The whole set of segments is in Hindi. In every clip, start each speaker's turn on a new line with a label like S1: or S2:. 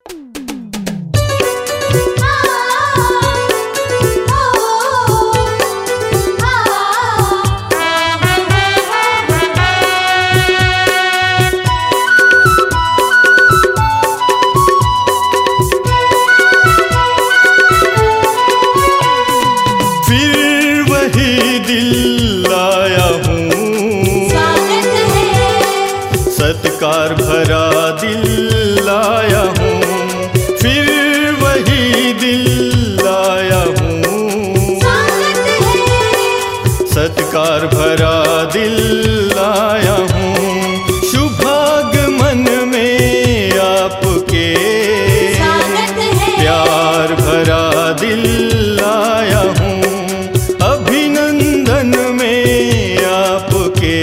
S1: सत्कार भरा दिल लाया हूँ, फिर वही दिल लाया हूँ। सत्कार भरा दिल लाया हूँ, शुभागमन में आपके प्यार भरा दिल लाया हूँ, अभिनंदन में आपके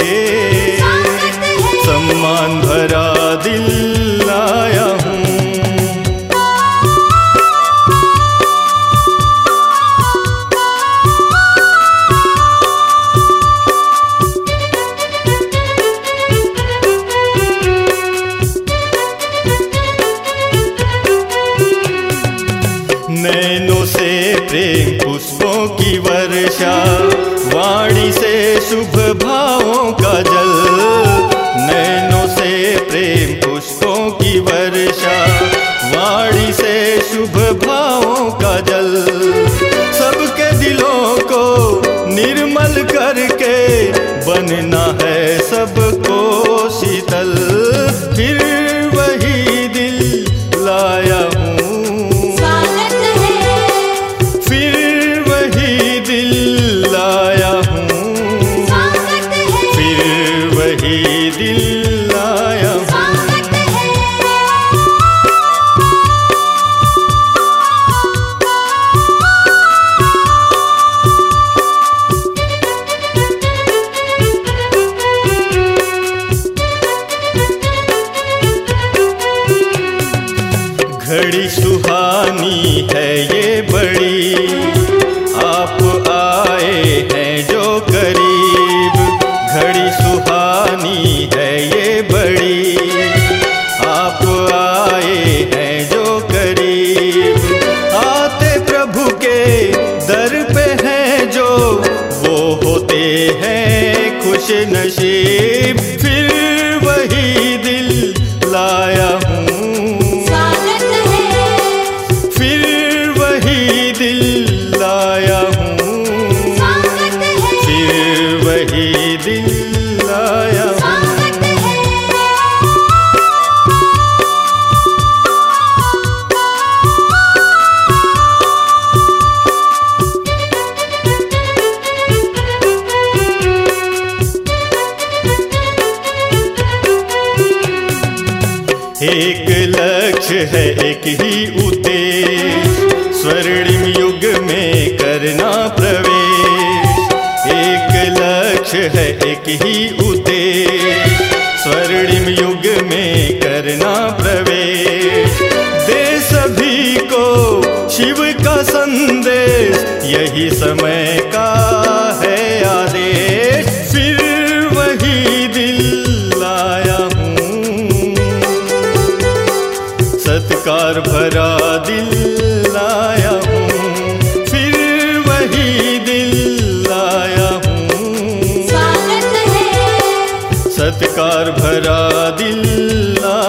S1: सम्मान भरा दिल लाया हूँ। नैनों से प्रेम पुष्पों की वर्षा, वाणी से शुभ भावों का जल। नैनों से प्रेम पुष्पों की वर्षा, वाणी से शुभ भावों का जल। सबके दिलों को निर्मल करके बनना है सबको शीतल, फिर वही दिल लाया हूँ। फिर वही दिल लाया हूँ, फिर वही दिल लाया हूँ। घड़ी सुहानी है ये बड़ी, आप आए हैं जो करीब। घड़ी सुहानी है ये बड़ी, आप आए हैं जो करीब। आते प्रभु के दर पे हैं जो, वो होते हैं खुश नसीब। फिर वही दिल लाया हूँ, फिर वही दिल लाया हूँ, फिर वही दिल लाया हूँ। एक लक्ष्य है एक ही उद्देश्य, स्वर्णिम युग में करना प्रवेश। एक लक्ष्य है एक ही उद्देश्य, स्वर्णिम युग में करना प्रवेश। दे सभी को शिव का संदेश, यही समय का है आदेश। फिर वही दिल लाया हूँ, सत्कार भरा दिल लाया हूँ, फिर वही दिल लाया हूँ। सत्कार भरा दिल लाया